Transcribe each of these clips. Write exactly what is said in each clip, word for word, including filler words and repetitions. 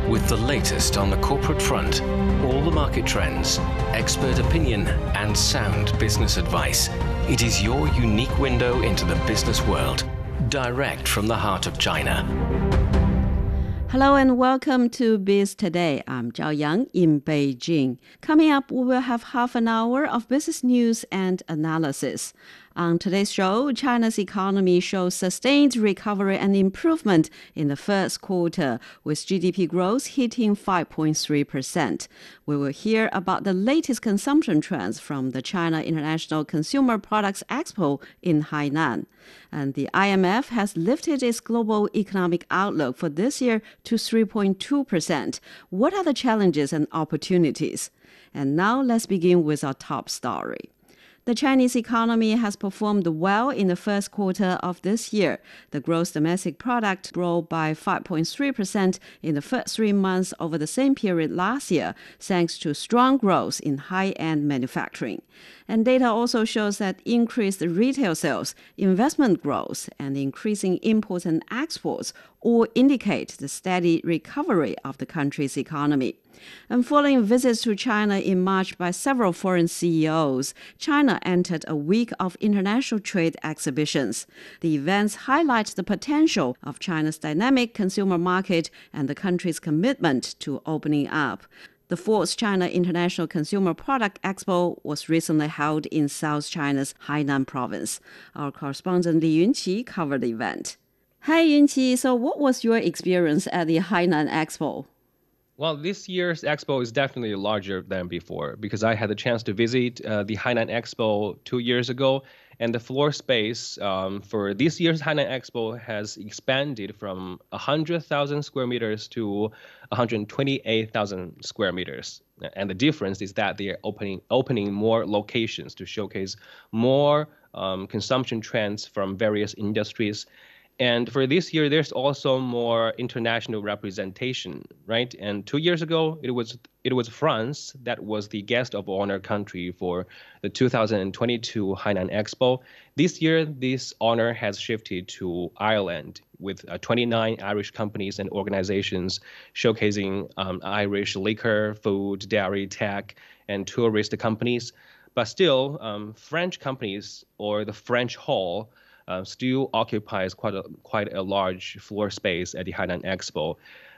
With the latest on the corporate front, all the market trends, expert opinion, and sound business advice. It is your unique window into the business world, direct from the heart of China. Hello and welcome to Biz Today. I'm Zhao Yang in Beijing. Coming up, we will have half an hour of business news and analysis. On today's show, China's economy shows sustained recovery and improvement in the first quarter, with G D P growth hitting five point three percent. We will hear about the latest consumption trends from the China International Consumer Products Expo in Hainan. And the I M F has lifted its global economic outlook for this year to three point two percent. What are the challenges and opportunities? And now let's begin with our top story. The Chinese economy has performed well in the first quarter of this year. The gross domestic product grew by five point three percent in the first three months over the same period last year, thanks to strong growth in high-end manufacturing. And data also shows that increased retail sales, investment growth, and increasing imports and exports all indicate the steady recovery of the country's economy. And following visits to China in March by several foreign C E Os, China entered a week of international trade exhibitions. The events highlight the potential of China's dynamic consumer market and the country's commitment to opening up. The fourth China International Consumer Product Expo was recently held in South China's Hainan province. Our correspondent Li Yunqi covered the event. Hi Yunqi, so what was your experience at the Hainan Expo? Well, this year's expo is definitely larger than before because I had the chance to visit uh, the Hainan Expo two years ago, and the floor space um, for this year's Hainan Expo has expanded from one hundred thousand square meters to one hundred twenty-eight thousand square meters. And the difference is that they are opening opening more locations to showcase more um, consumption trends from various industries. And for this year, there's also more international representation, right? And two years ago, it was it was France that was the guest of honor country for the two thousand twenty-two Hainan Expo. This year, this honor has shifted to Ireland with uh, twenty-nine Irish companies and organizations showcasing um, Irish liquor, food, dairy, tech, and tourist companies. But still, um, French companies or the French Hall Uh, still occupies quite a quite a large floor space at the Hainan Expo.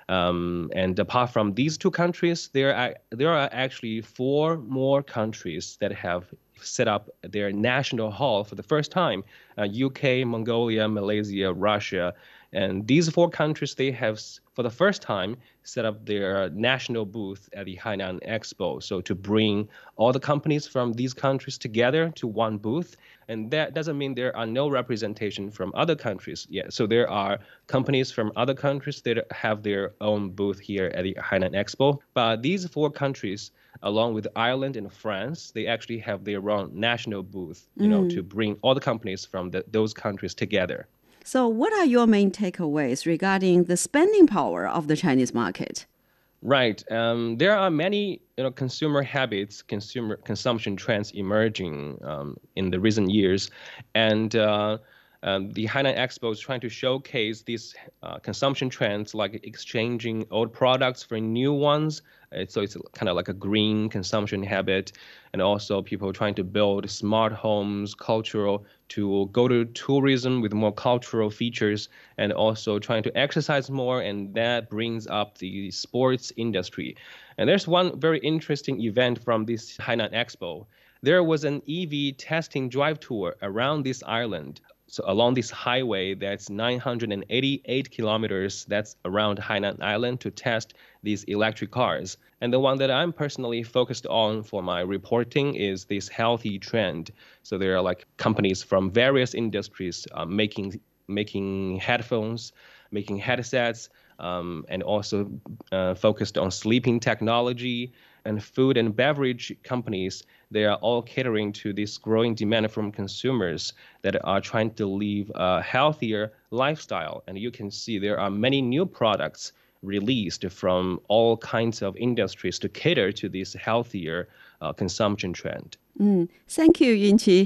Um, and apart from these two countries, there are there are actually four more countries that have set up their national hall for the first time. Uh, U K, Mongolia, Malaysia, Russia. And these four countries, they have, for the first time, set up their national booth at the Hainan Expo. So to bring all the companies from these countries together to one booth. And that doesn't mean there are no representation from other countries yet. So there are companies from other countries that have their own booth here at the Hainan Expo. But these four countries, along with Ireland and France, they actually have their own national booth, you mm. know, to bring all the companies from the, those countries together. So what are your main takeaways regarding the spending power of the Chinese market? Right. Um, there are many you know, consumer habits, consumer consumption trends emerging um, in the recent years. And uh, um, the Hainan Expo is trying to showcase these uh, consumption trends like exchanging old products for new ones. Uh, so it's kind of like a green consumption habit. And also people trying to build smart homes, cultural, to go to tourism with more cultural features, and also trying to exercise more, and that brings up the sports industry. And there's one very interesting event from this Hainan Expo. There was an E V testing drive tour around this island. So along this highway that's nine hundred eighty-eight kilometers, that's around Hainan Island, to test these electric cars. And the one that I'm personally focused on for my reporting is this healthy trend. So there are like companies from various industries uh, making making headphones, making headsets, um, and also uh, focused on sleeping technology. And food and beverage companies, they are all catering to this growing demand from consumers that are trying to live a healthier lifestyle. And you can see there are many new products released from all kinds of industries to cater to this healthier uh, consumption trend. Mm, thank you, Yunqi.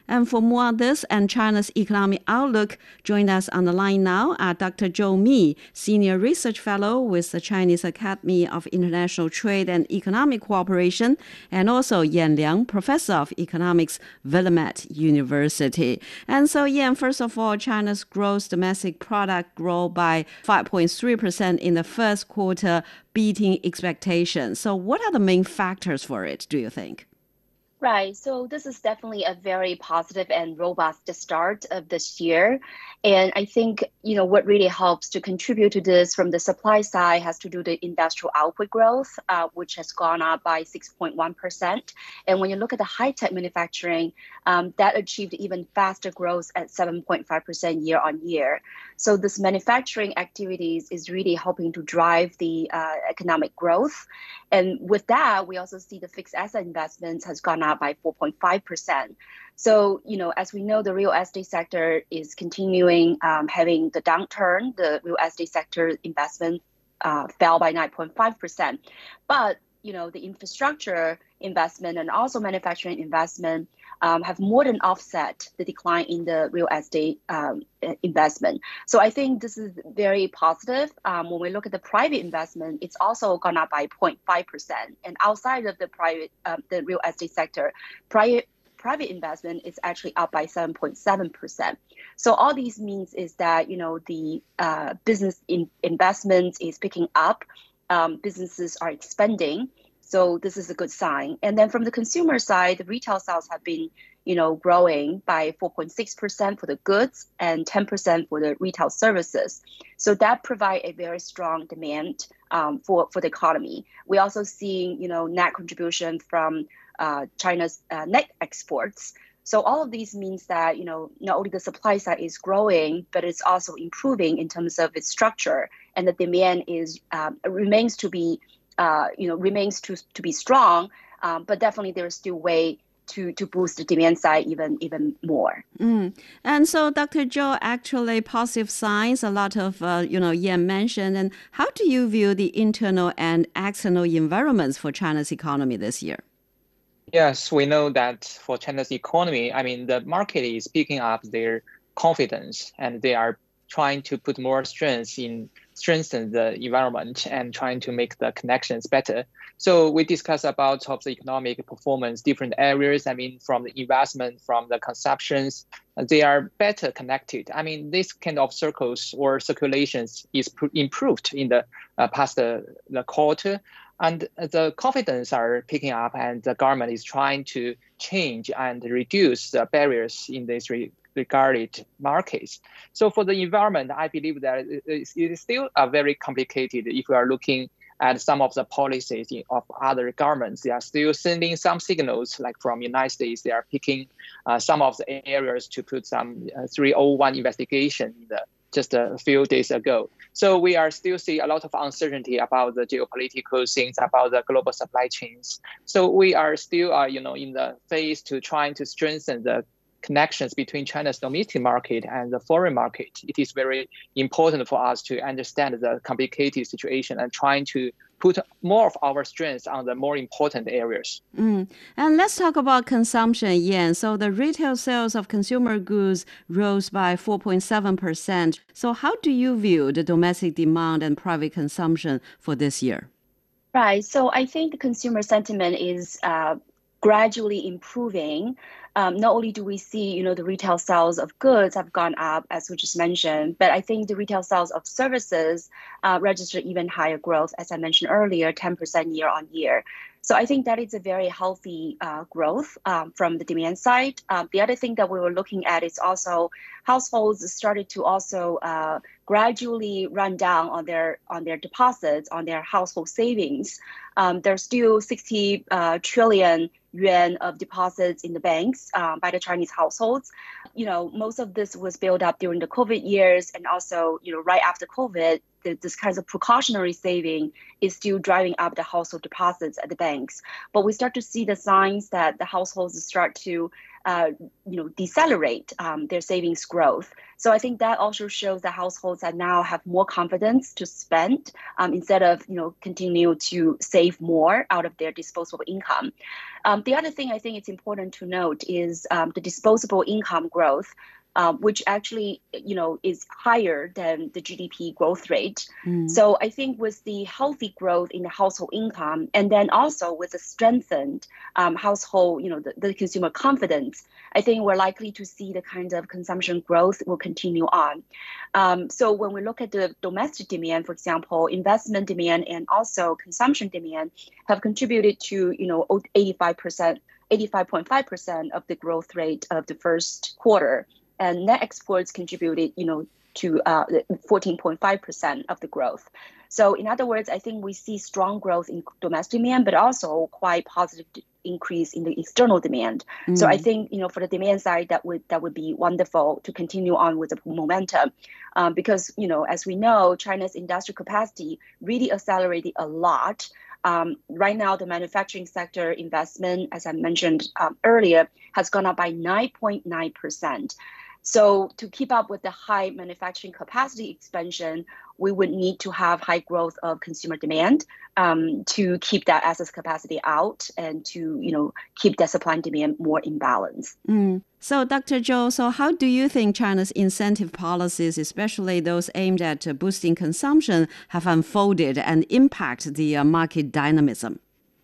And for more on this and China's economic outlook, join us on the line now are Doctor Zhou Mi, Senior Research Fellow with the Chinese Academy of International Trade and Economic Cooperation, and also Yan Liang, Professor of Economics, Willamette University. And so, Yan, first of all, China's gross domestic product grew by five point three percent in the first quarter, beating expectations. So what are the main factors for it, do you think? Right. So this is definitely a very positive and robust start of this year. And I think, you know, what really helps to contribute to this from the supply side has to do the industrial output growth, uh, which has gone up by six point one percent. And when you look at the high-tech manufacturing, um, that achieved even faster growth at seven point five percent year on year. So this manufacturing activities is really helping to drive the uh, economic growth. And with that, we also see the fixed asset investments has gone up by four point five percent. So, you know, as we know, the real estate sector is continuing um, having the downturn. The real estate sector investment uh, fell by nine point five percent. But, you know, the infrastructure investment and also manufacturing investment um, have more than offset the decline in the real estate um, investment. So I think this is very positive. Um, when we look at the private investment, it's also gone up by zero point five percent. And outside of the private, um, the real estate sector, private private investment is actually up by seven point seven percent. So all these means is that, you know, the uh, business in investment is picking up, um, businesses are expanding. So this is a good sign. And then from the consumer side, the retail sales have been, you know, growing by four point six percent for the goods and ten percent for the retail services. So that provide a very strong demand um, for, for the economy. We also seeing, you know, net contribution from uh, China's uh, net exports. So all of these means that, you know, not only the supply side is growing, but it's also improving in terms of its structure, and the demand is um, remains to be Uh, you know, remains to to be strong, um, but definitely there is still way to to boost the demand side even even more. Mm. And so, Doctor Zhou, actually positive signs, a lot of, uh, you know, Yan mentioned. And how do you view the internal and external environments for China's economy this year? Yes, we know that for China's economy, I mean, the market is picking up their confidence, and they are trying to put more strength in strengthen the environment and trying to make the connections better. So we discuss about of the economic performance, different areas. I mean, from the investment, from the consumptions, they are better connected. I mean, this kind of circles or circulations is improved in the uh, past uh, the quarter. And the confidence are picking up, and the government is trying to change and reduce the barriers in this re regarded markets. So for the environment, I believe that it is still uh, very complicated. If we are looking at some of the policies of other governments, they are still sending some signals, like from United States, they are picking uh, some of the areas to put some uh, three oh one investigation in the, just a few days ago. So we are still seeing a lot of uncertainty about the geopolitical things, about the global supply chains. So we are still, uh, you know, in the phase to trying to strengthen the connections between China's domestic market and the foreign market. It is very important for us to understand the complicated situation and trying to put more of our strengths on the more important areas. Mm. And let's talk about consumption, Yan. So the retail sales of consumer goods rose by four point seven percent. So how do you view the domestic demand and private consumption for this year? Right. So I think the consumer sentiment is uh, gradually improving. Um, not only do we see, you know, the retail sales of goods have gone up, as we just mentioned, but I think the retail sales of services uh, registered even higher growth, as I mentioned earlier, ten percent year on year. So I think that is a very healthy uh, growth um, from the demand side. Um, the other thing that we were looking at is also households started to also uh, gradually run down on their on their deposits, on their household savings. Um, there's still sixty uh, trillion yuan of deposits in the banks um, by the Chinese households. You know, most of this was built up during the COVID years, and also, you know, right after COVID, the, this kind of precautionary saving is still driving up the household deposits at the banks. But we start to see the signs that the households start to uh, you know, decelerate um, their savings growth. So I think that also shows that households that now have more confidence to spend um, instead of, you know, continue to save more out of their disposable income. Um, the other thing I think it's important to note is um, the disposable income growth, Uh, which actually, you know, is higher than the G D P growth rate. Mm. So I think with the healthy growth in the household income, and then also with the strengthened um, household, you know, the, the consumer confidence, I think we're likely to see the kind of consumption growth will continue on. Um, so when we look at the domestic demand, for example, investment demand and also consumption demand have contributed to, you know, eighty-five percent, eighty-five point five percent of the growth rate of the first quarter. And net exports contributed, you know, to uh, fourteen point five percent of the growth. So in other words, I think we see strong growth in domestic demand, but also quite positive increase in the external demand. Mm. So I think, you know, for the demand side, that would that would be wonderful to continue on with the momentum, um, because, you know, as we know, China's industrial capacity really accelerated a lot. Um, right now, the manufacturing sector investment, as I mentioned um, earlier, has gone up by nine point nine percent. So to keep up with the high manufacturing capacity expansion, we would need to have high growth of consumer demand um, to keep that excess capacity out and to, you know, keep that supply and demand more in balance. Mm. So, Doctor Zhou, so how do you think China's incentive policies, especially those aimed at uh, boosting consumption, have unfolded and impact the uh, market dynamism?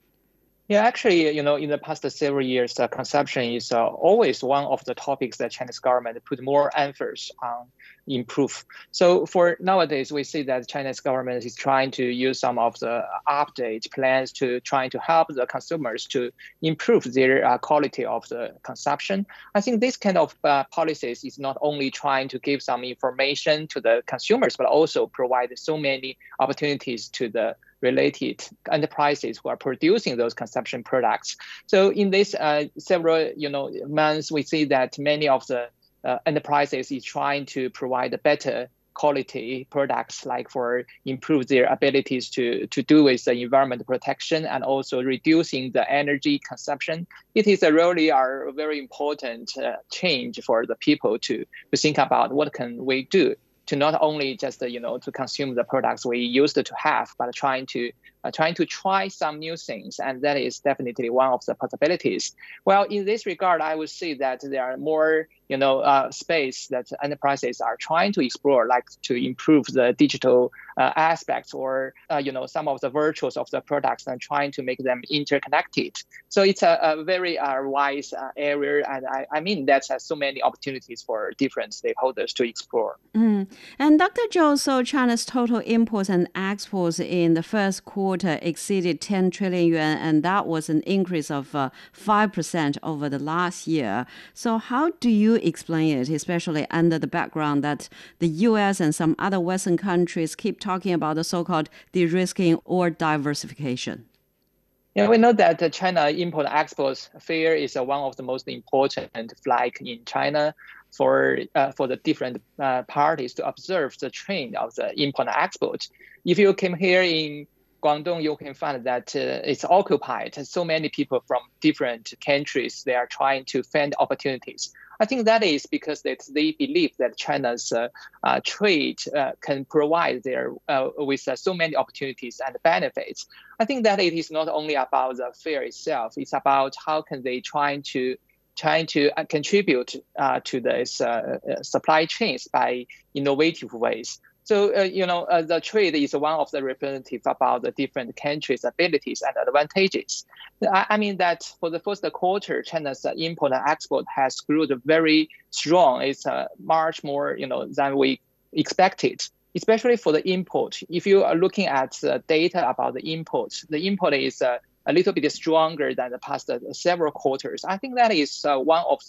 Yeah, actually, you know, in the past several years, uh, consumption is uh, always one of the topics that Chinese government put more emphasis on improve. So for nowadays, we see that Chinese government is trying to use some of the update plans to trying to help the consumers to improve their uh, quality of the consumption. I think this kind of uh, policies is not only trying to give some information to the consumers, but also provide so many opportunities to the related enterprises who are producing those consumption products. So in this uh, several you know months, we see that many of the uh, enterprises is trying to provide better quality products, like for improve their abilities to, to do with the environment protection and also reducing the energy consumption. It is a really a very important uh, change for the people to, to think about what can we do to not only just, uh, you know, to consume the products we used to have, but trying to uh, trying to try some new things. And that is definitely one of the possibilities. Well, in this regard, I would say that there are more, you know, uh, space that enterprises are trying to explore, like to improve the digital uh, aspects or, uh, you know, some of the virtues of the products and trying to make them interconnected. So it's a, a very uh, wise uh, area. And I, I mean, that's uh, so many opportunities for different stakeholders to explore. Mm. And Doctor Zhou, so China's total imports and exports in the first quarter exceeded ten trillion yuan, and that was an increase of uh, five percent over the last year. So how do you explain it, especially under the background that the U S and some other Western countries keep talking about the so-called de-risking or diversification? Yeah, we know that the China Import-Export Fair is uh, one of the most important flag in China for uh, for the different uh, parties to observe the trend of the import and export. If you came here in Guangdong, you can find that uh, it's occupied. So many people from different countries, they are trying to find opportunities. I think that is because that they believe that China's uh, uh, trade uh, can provide their uh, with uh, so many opportunities and benefits. I think that it is not only about the fair itself; it's about how can they trying to trying to uh, contribute uh, to this uh, supply chains by innovative ways. So, uh, you know, uh, the trade is one of the representative about the different countries' abilities and advantages. I, I mean that for the first quarter, China's uh, import and export has grew very strong. It's uh, much more, you know, than we expected, especially for the import. If you are looking at the data about the imports, the import is uh, a little bit stronger than the past uh, several quarters. I think that is uh, one of the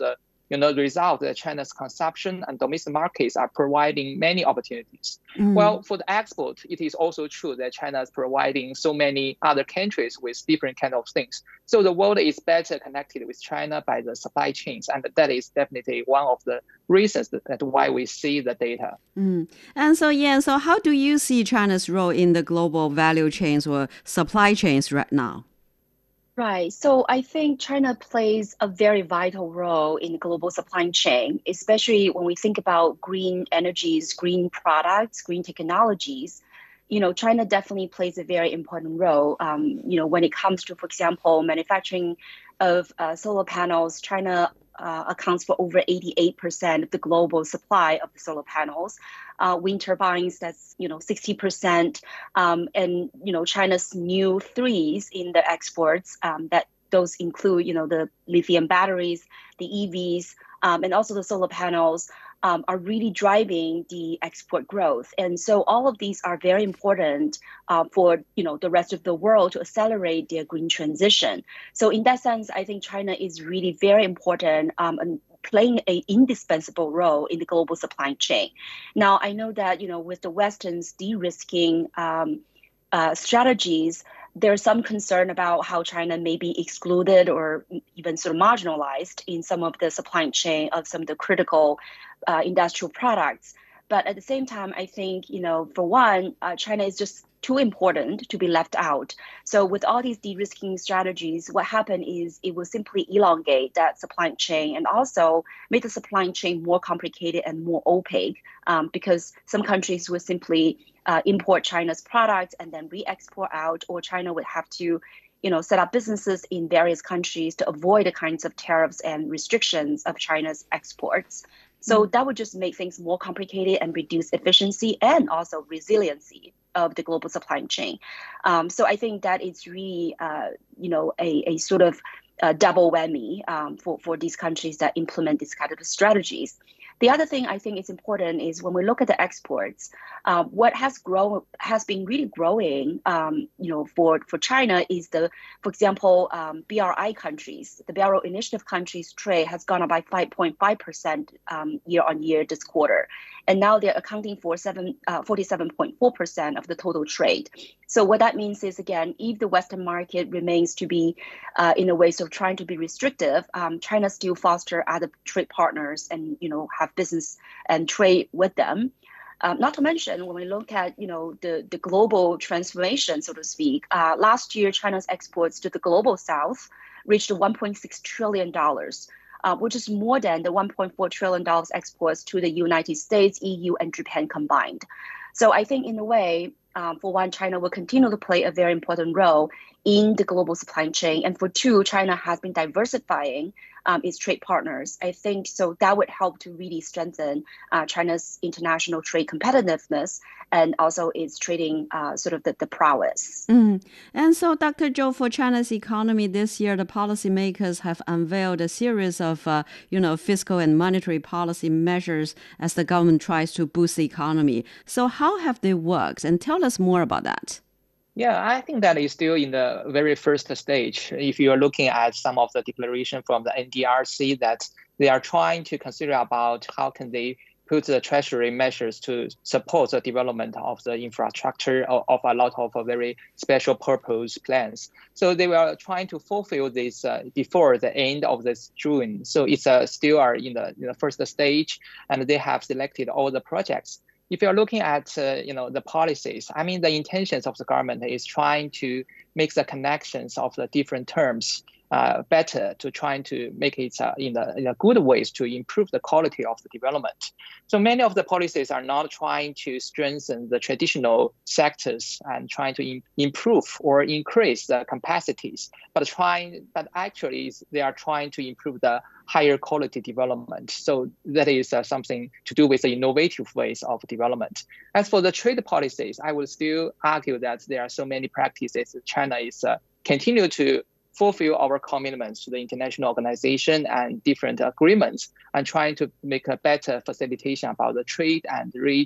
you know, the result that China's consumption and domestic markets are providing many opportunities. Mm. Well, for the export, it is also true that China is providing so many other countries with different kind of things. So the world is better connected with China by the supply chains, and that is definitely one of the reasons that, that why we see the data. Mm. And so, yeah, so how do you see China's role in the global value chains or supply chains right now? Right. So I think China plays a very vital role in the global supply chain, especially when we think about green energies, green products, green technologies. You know, China definitely plays a very important role. Um, you know, when it comes to, for example, manufacturing of uh, solar panels, China uh, accounts for over eighty-eight percent of the global supply of the solar panels. Uh, wind turbines, that's, you know, sixty percent. Um, and, you know, China's new threes in the exports, um, that those include, you know, the lithium batteries, the E Vs, um, and also the solar panels, um, are really driving the export growth. And so all of these are very important uh, for, you know, the rest of the world to accelerate their green transition. So in that sense, I think China is really very important um, and playing an indispensable role in the global supply chain. Now, I know that, you know, with the Western's de-risking um, uh, strategies, there's some concern about how China may be excluded or even sort of marginalized in some of the supply chain of some of the critical uh, industrial products. But at the same time, I think, you know, for one, uh, China is just too important to be left out. So with all these de-risking strategies, what happened is it will simply elongate that supply chain and also make the supply chain more complicated and more opaque, um, because some countries will simply uh, import China's products and then re-export out, or China would have to, you know, set up businesses in various countries to avoid the kinds of tariffs and restrictions of China's exports. So that would just make things more complicated and reduce efficiency and also resiliency of the global supply chain. Um, so I think that it's really, uh, you know, a, a sort of uh, double whammy um, for, for these countries that implement these kind of strategies. The other thing I think is important is when we look at the exports, uh, what has grown has been really growing, um, you know, for, for China is the, for example, um, B R I countries, the Belt Road Initiative countries' trade has gone up by five point five percent um, year on year this quarter. And now they're accounting for seven, uh, forty-seven point four percent of the total trade. So what that means is, again, if the Western market remains to be uh, in a way of trying to be restrictive, um, China still foster other trade partners and, you know, have business and trade with them. Um, not to mention, when we look at, you know, the, the global transformation, so to speak, uh, last year, China's exports to the global south reached one point six trillion dollars. Uh, which is more than the one point four trillion dollars exports to the United States, E U, and Japan combined. So I think in a way, um, for one, China will continue to play a very important role in the global supply chain. And for two, China has been diversifying um, its trade partners. I think so that would help to really strengthen uh, China's international trade competitiveness and also its trading uh, sort of the, the prowess. Mm. And so, Doctor Zhou, for China's economy this year, the policymakers have unveiled a series of, uh, you know, fiscal and monetary policy measures as the government tries to boost the economy. So how have they worked? And tell us more about that. Yeah, I think that is still in the very first stage. If you are looking at some of the declaration from the N D R C that they are trying to consider about how can they put the treasury measures to support the development of the infrastructure of, of a lot of uh, very special purpose plans. So they were trying to fulfill this uh, before the end of this June. So it's uh, still are in the, in the first stage, and they have selected all the projects. If you're looking at uh, you know, the policies, I mean, the intentions of the government is trying to make the connections of the different terms uh, better, to trying to make it uh, in, a, in a good ways to improve the quality of the development. So many of the policies are not trying to strengthen the traditional sectors and trying to im- improve or increase the capacities, but trying, but actually they are trying to improve the higher quality development. So that is uh, something to do with the innovative ways of development. As for the trade policies, I would still argue that there are so many practices that China is uh, continue to fulfill our commitments to the international organization and different agreements, and trying to make a better facilitation about the trade and reach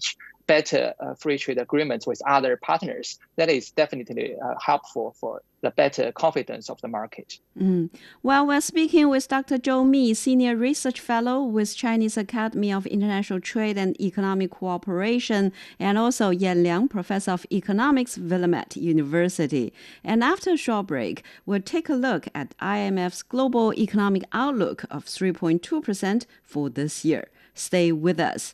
better uh, free trade agreements with other partners, that is definitely uh, helpful for the better confidence of the market. Mm. Well, we're speaking with Doctor Zhou Mi, Senior Research Fellow with Chinese Academy of International Trade and Economic Cooperation, and also Yan Liang, Professor of Economics, Willamette University. And after a short break, we'll take a look at I M F's global economic outlook of three point two percent for this year. Stay with us.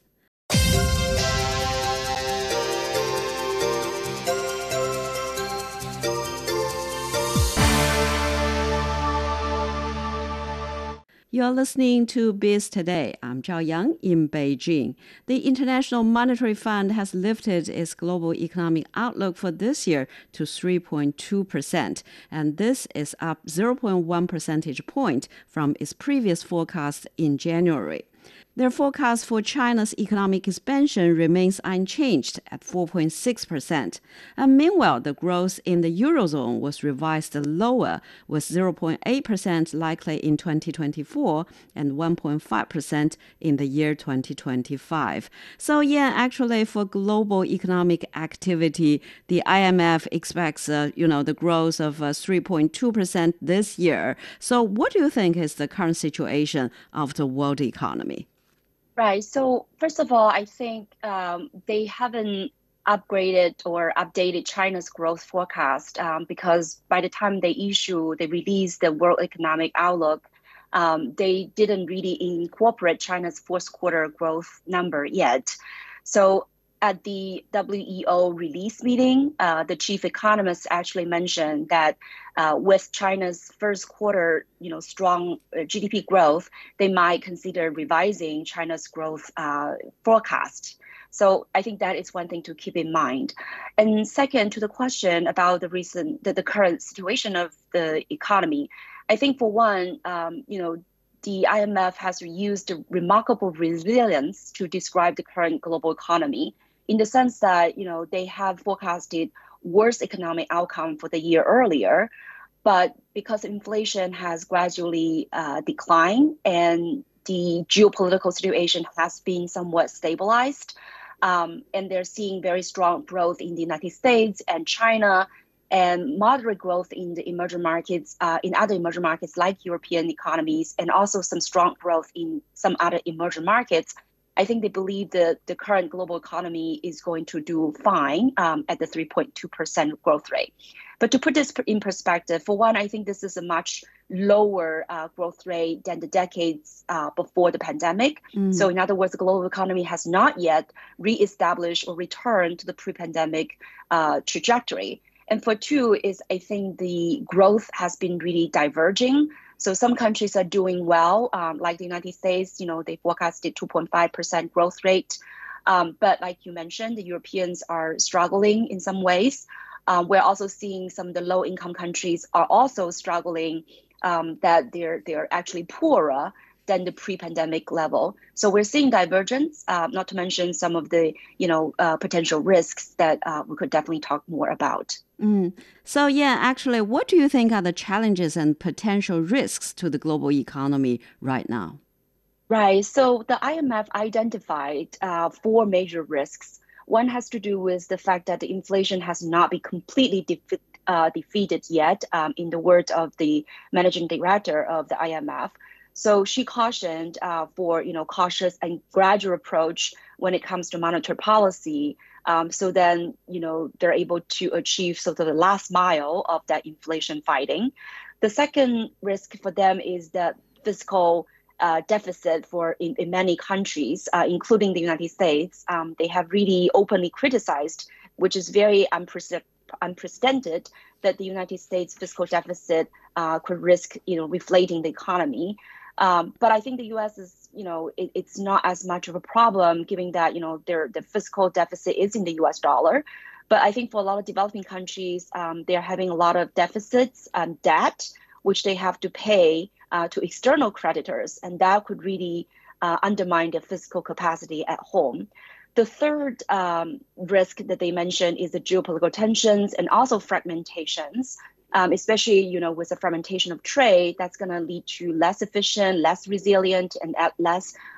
You're listening to Biz Today. I'm Zhao Yang in Beijing. The International Monetary Fund has lifted its global economic outlook for this year to three point two percent, and this is up zero point one percentage point from its previous forecast in January. Their forecast for China's economic expansion remains unchanged at four point six percent. And meanwhile, the growth in the Eurozone was revised lower, with zero point eight percent likely in twenty twenty-four and one point five percent in the year twenty twenty-five. So yeah, actually for global economic activity, the I M F expects uh, you know, the growth of uh, three point two percent this year. So what do you think is the current situation of the world economy? Right. So first of all, I think um, they haven't upgraded or updated China's growth forecast um, because by the time they issue, they release the World Economic Outlook, um, they didn't really incorporate China's fourth quarter growth number yet. So at the W E O release meeting, uh, the chief economist actually mentioned that uh, with China's first quarter, you know, strong uh, G D P growth, they might consider revising China's growth uh, forecast. So I think that is one thing to keep in mind. And second, to the question about the recent, the, the current situation of the economy, I think for one, um, you know, the I M F has used remarkable resilience to describe the current global economy, in the sense that, you know, they have forecasted worse economic outcome for the year earlier, but because inflation has gradually uh, declined and the geopolitical situation has been somewhat stabilized, um, and they're seeing very strong growth in the United States and China, and moderate growth in the emerging markets, uh, in other emerging markets like European economies, and also some strong growth in some other emerging markets, I think they believe that the current global economy is going to do fine um, at the three point two percent growth rate. But to put this in perspective, for one, I think this is a much lower uh, growth rate than the decades uh, before the pandemic. Mm. So in other words, the global economy has not yet reestablished or returned to the pre-pandemic uh, trajectory. And for two is, I think the growth has been really diverging. So some countries are doing well, um, like the United States, you know, they forecasted two point five percent growth rate. Um, but like you mentioned, the Europeans are struggling in some ways. Um, we're also seeing some of the low-income countries are also struggling, um, that they're they're actually poorer than the pre-pandemic level. So we're seeing divergence, uh, not to mention some of the, you know, uh, potential risks that uh, we could definitely talk more about. Mm. So yeah, actually, what do you think are the challenges and potential risks to the global economy right now? Right. So the I M F identified uh, four major risks. One has to do with the fact that the inflation has not been completely defe- uh, defeated yet, um, in the words of the managing director of the I M F. So she cautioned uh, for, you know, cautious and gradual approach when it comes to monetary policy. Um, so then, you know, they're able to achieve sort of the last mile of that inflation fighting. The second risk for them is that fiscal uh, deficit for in, in many countries, uh, including the United States. Um, they have really openly criticized, which is very unprecedented. unprecedented that the United States fiscal deficit uh, could risk, you know, reflating the economy. Um, but I think the U S is, you know, it, it's not as much of a problem, given that, you know, their the fiscal deficit is in the U S dollar. But I think for a lot of developing countries, um, they're having a lot of deficits and debt, which they have to pay uh, to external creditors, and that could really uh, undermine their fiscal capacity at home. The third um, risk that they mentioned is the geopolitical tensions and also fragmentations, um, especially, you know, with the fragmentation of trade, that's going to lead to less efficient, less resilient, and less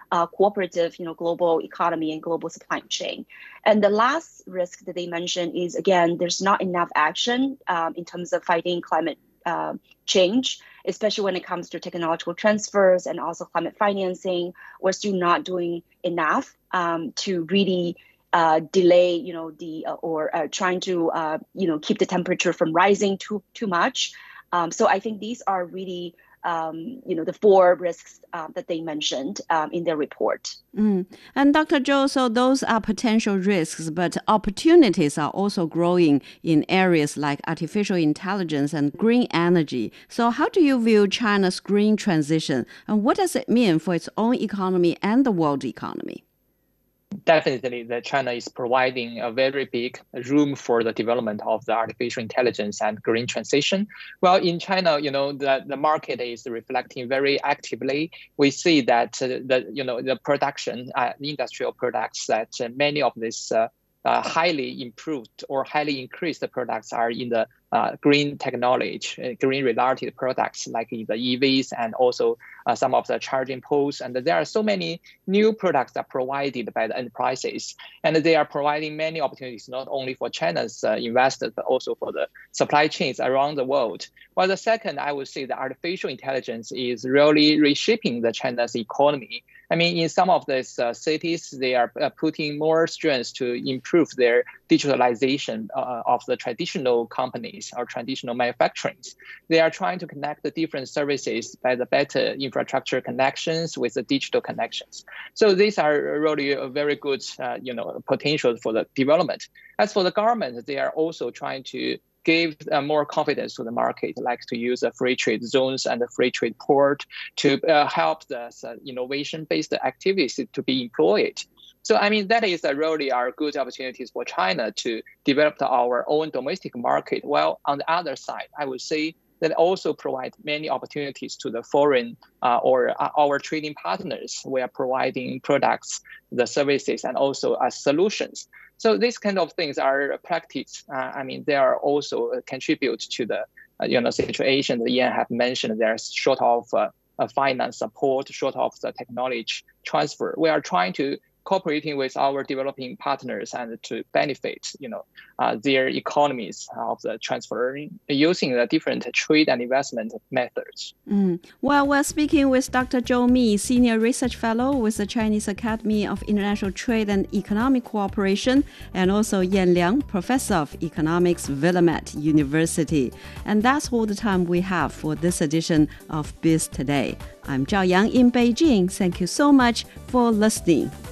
uh, cooperative, you know, global economy and global supply chain. And the last risk that they mentioned is, again, there's not enough action um, in terms of fighting climate uh, change, especially when it comes to technological transfers and also climate financing. We're still not doing enough um, to really uh, delay, you know, the uh, or uh, trying to, uh, you know, keep the temperature from rising too too much. Um, so I think these are really Um, you know, the four risks uh, that they mentioned um, in their report. Mm. And Doctor Zhou, so those are potential risks, but opportunities are also growing in areas like artificial intelligence and green energy. So how do you view China's green transition, and what does it mean for its own economy and the world economy? Definitely, that China is providing a very big room for the development of the artificial intelligence and green transition. Well, in China, you know, the, the market is reflecting very actively. We see that uh, the you know the production, uh, industrial products, that uh, many of these uh, uh, highly improved or highly increased products are in the uh, green technology, uh, green related products like the E Vs and also uh, some of the charging poles. And there are so many new products that are provided by the enterprises, and they are providing many opportunities not only for China's uh, investors but also for the supply chains around the world. Well, the second, I would say the artificial intelligence is really reshaping the China's economy. I mean, in some of these uh, cities, they are uh, putting more strength to improve their digitalization uh, of the traditional companies or traditional manufacturing. They are trying to connect the different services by the better infrastructure connections with the digital connections. So these are really a very good, uh, you know, potential for the development. As for the government, they are also trying to give uh, more confidence to the market, like to use the free trade zones and the free trade port to uh, help the uh, innovation-based activities to be employed. So, I mean, that is uh, really our good opportunities for China to develop our own domestic market. Well, on the other side, I would say that also provide many opportunities to the foreign uh, or uh, our trading partners. We are providing products, the services, and also uh, solutions. So these kind of things are practice. Uh, I mean, they are also uh, contribute to the uh, you know situation that Ian have mentioned. There's short of uh, uh, finance support, short of the technology transfer. We are trying to cooperating with our developing partners and to benefit, you know, uh, their economies of the transferring using the different trade and investment methods. Mm. Well, we're speaking with Doctor Zhou Mi, Senior Research Fellow with the Chinese Academy of International Trade and Economic Cooperation, and also Yan Liang, Professor of Economics, Willamette University. And that's all the time we have for this edition of Biz Today. I'm Zhao Yang in Beijing. Thank you so much for listening.